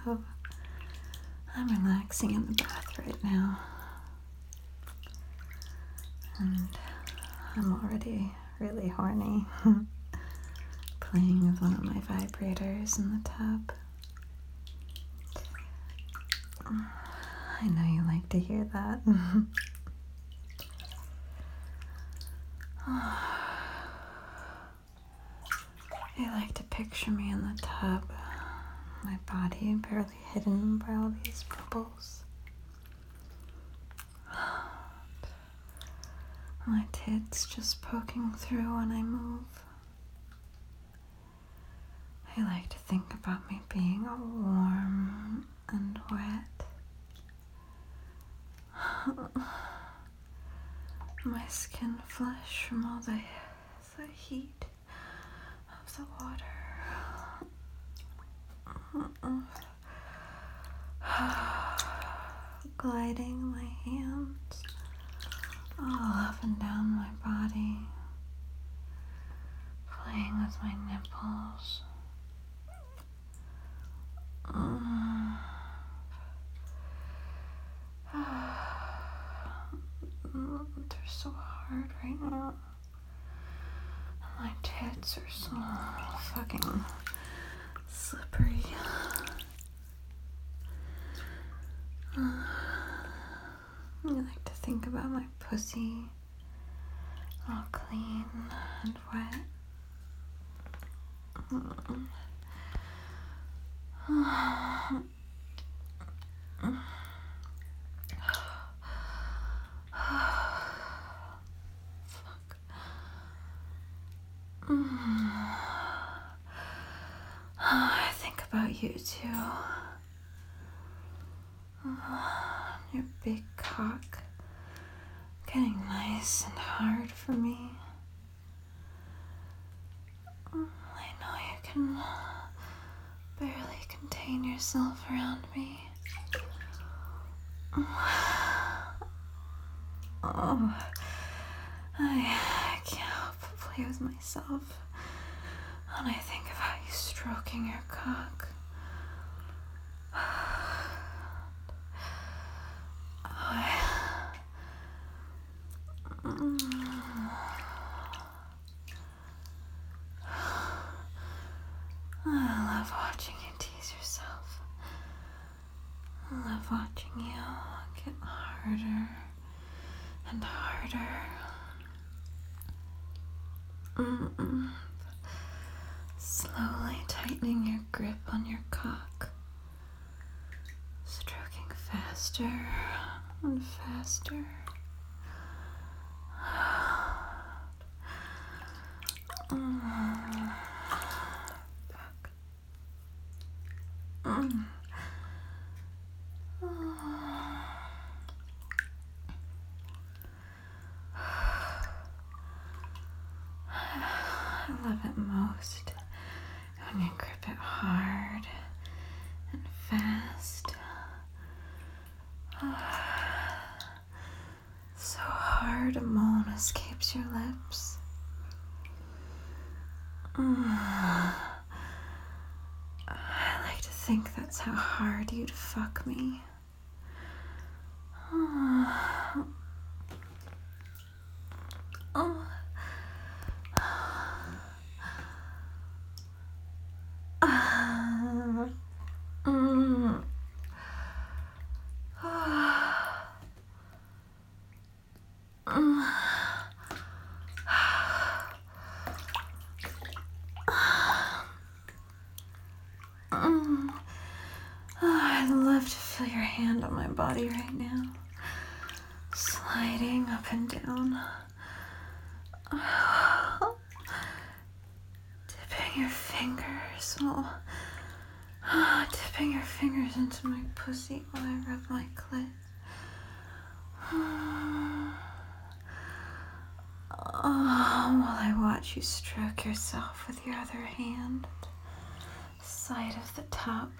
So I'm relaxing in the bath right now. And I'm already really horny. Playing with one of my vibrators in the tub. I know you like to hear that. I like to picture me in the tub, my body barely hidden by all these bubbles. My tits just poking through when I move. I like to think about me being all warm and wet. My skin flush from all the heat of the water. Gliding my hands all up and down my body, playing with my nipples. They're so hard right now. My tits are so fucking slippery. I like to think about my pussy all clean and wet. I think about you too. Your big cock getting nice and hard for me. I know you can barely contain yourself around me. Oh, I can't help but play with myself when I think about you stroking your cock. I love watching you tease yourself. I love watching you get harder and harder. Slowly tightening your grip on your cock. Stroking faster and faster. I love it most when you grip it hard and fast. So hard a moan escapes your lips. I like to think that's how hard you'd fuck me. I'd love to feel your hand on my body right now, sliding up and down, dipping your fingers, dipping your fingers into my pussy while I rub my clit. While I watch you stroke yourself with your other hand, side of the top.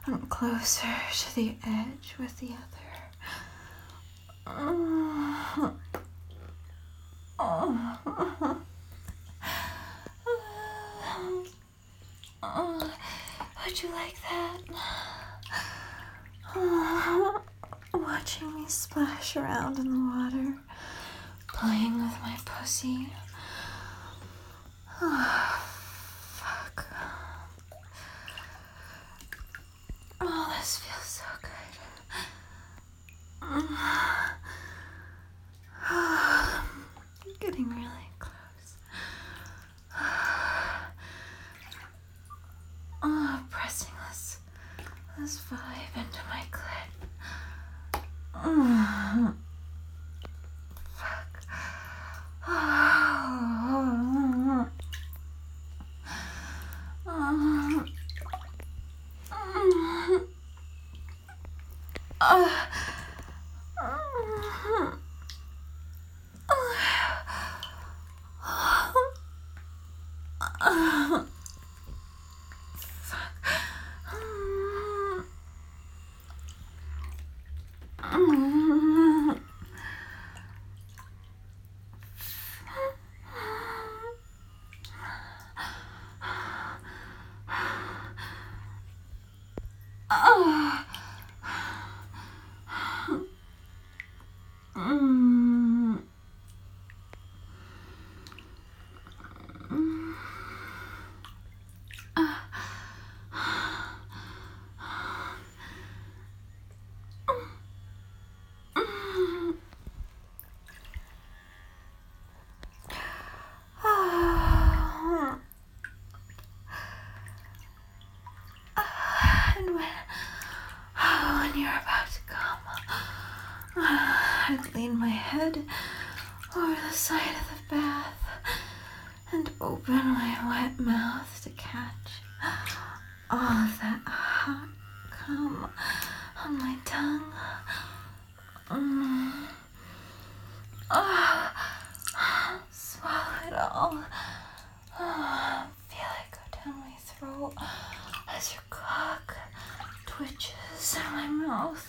and closer to the edge with the other. Would you like that? Watching me splash around in the water, playing with my pussy. Fuck. Oh, this feels so good. Getting really close. Pressing this vibe into my clit. Fuck. And when you're about to come, I'd lean my head over the side of the bath and open my wet mouth to catch all of that hot cum on my tongue. Swallow it all. Feel it go down my throat as your cock twitches in my mouth.